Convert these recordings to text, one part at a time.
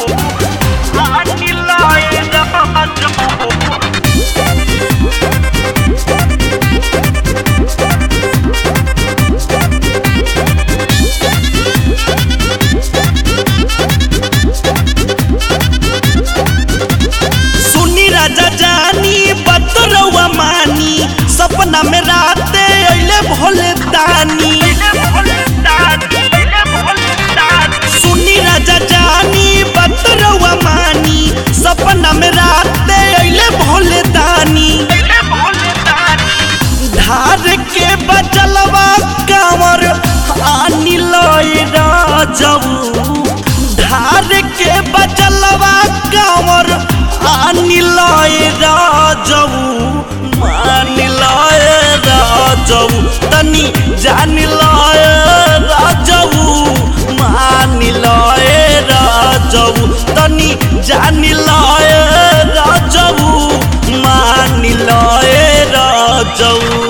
सपना में राते अइले भोले दानी सुनी राजा जानी बतरवा मानी सपना में राते अइले भोले दानी धार के बचलवा कांवर आनी लय राजऊ धार के बचलवा कांवर आनी लय राजऊ मान लय राजऊ तनी जान लय राजऊ मान लय राजऊ तनी जान लय राजऊ मान लय राजऊ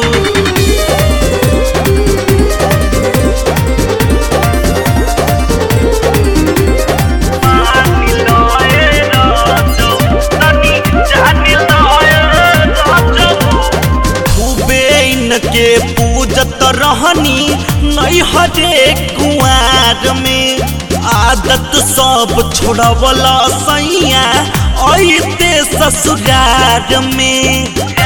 के पूजत रहनी नहीं हरे कुआर में आदत सब छोड़वला सैया ऐते ससुरार में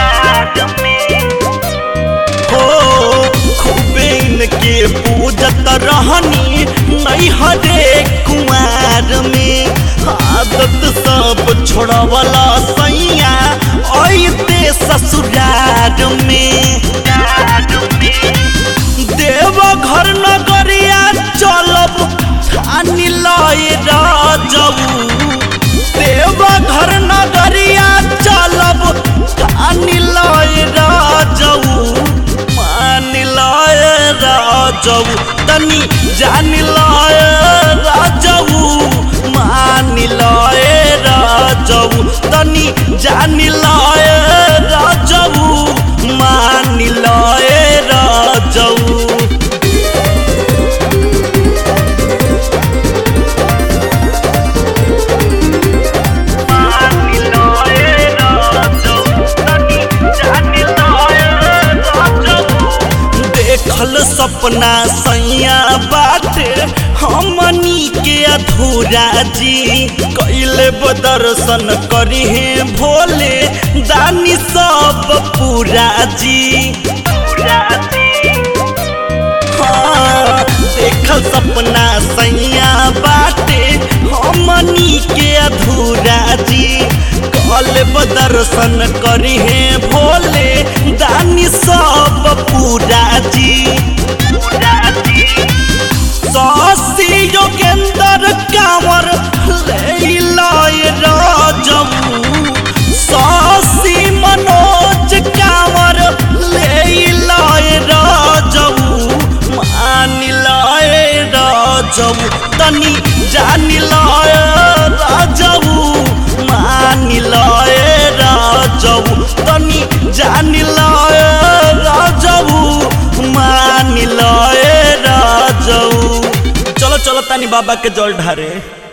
हो खूबे के पूजत रहनी नहीं हरे कुआर में आदत सब छोड़वला सैया ऐते ससुरार में देव घर नगरिया चलब ठानी लय राजऊ देव घर नगरिया चलब ठानी लय राजऊ मान लय राजऊ तनी जान लय राजऊ मान लय राजऊ तनी जान लय राजऊ मान लय राजऊ देखल सपना सैया बाटे हमनी के अधूरा जी कैले दर्शन करी है भोले दानी सब पूरा जी हाँ देखल सपना सैया बाटे हमनी के अधूरा जी कैले दर्शन करी है भोले दानी सब पूरा जी सासी योगेंद्र कांवर ले लय राजऊ सासी मनोज कांवर ले लय राजऊ मान लय राजऊ तनी जान लय राजऊ मान लय राजऊ तनी जान लय राजऊ मान लय राजऊ चलो चलो तानी बाबा के जल ढारे।